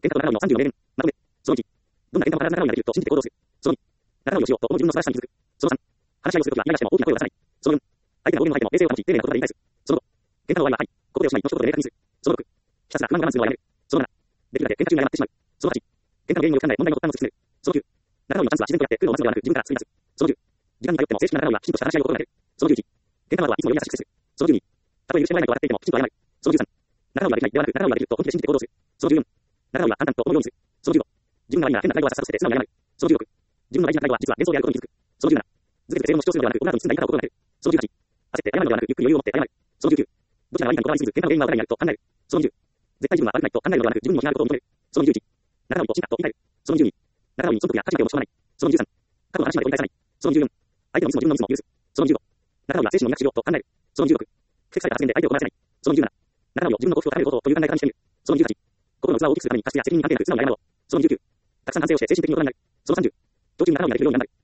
喧嘩と仲直りの34名。まとめ。その1。どんな喧嘩も必ず仲直りができると信じて行動する。その2。仲直りをしようと思う自分の素晴らしさに気づく。その3。話し合いをするときは嫌がしても大きな声を出さない。その4。相手が暴言を吐いても冷静を保ち、丁寧な言葉で言い返す。その5。喧嘩の終わりははい。ここでおしまいの一言で明確にする。その6。ひたすら不満我慢するのをやめる。その7。できるだけ喧嘩中に謝ってしまう。その8。喧嘩の原因をよく考え問題の突端を突き詰める。その9。仲直りのチャンスは自然とやって苦労を待つのではなく自分から作り出す。その10。時間に迷っても正式な仲直りはきちんとした話し合いを心がける。その11。喧嘩の後はいつもより優しく接する。その12。たとえ許してもらえないと笑っていてもきちんと謝る。その13。仲直りはできないではなく仲直りはできると本気で信じて行動する。その14。仲直りは簡単と思うようにする。その15。自分が悪いなら変な態度はさっさとして素直に謝る。その16。自分の大事な態度は実は幻想であることに気づく。その17。ずけずけ正論を主張するのではなく、オブラートに包んだ言い方を心がける。その18。焦って謝るのではなく、ゆっくり余裕を持って謝る。その19。どちらが悪いかにこだわりすぎず、喧嘩の原因はお互いにあると考える。その20。絶対自分は悪くないと考えるのではなく、自分にも非があることを認める。その21。仲直りと進化と理解る。その22。仲直りに損得や価値観を持ち込まない。その23。過去の話まで折り返さない。その24。相手のミスも自分のミスも許す。その25。仲直りは精神をなくしようと考える。その26。不適された発言で相手を困らせない。その27。仲直りを自分の幸福を高めることという考え方にしてみる。その28。心の器を大きくするために過失や責任に関係なく素直に謝ろう。その29。たくさん反省をして精神的に大人になる。その30。長期に仲直りができるように頑張る。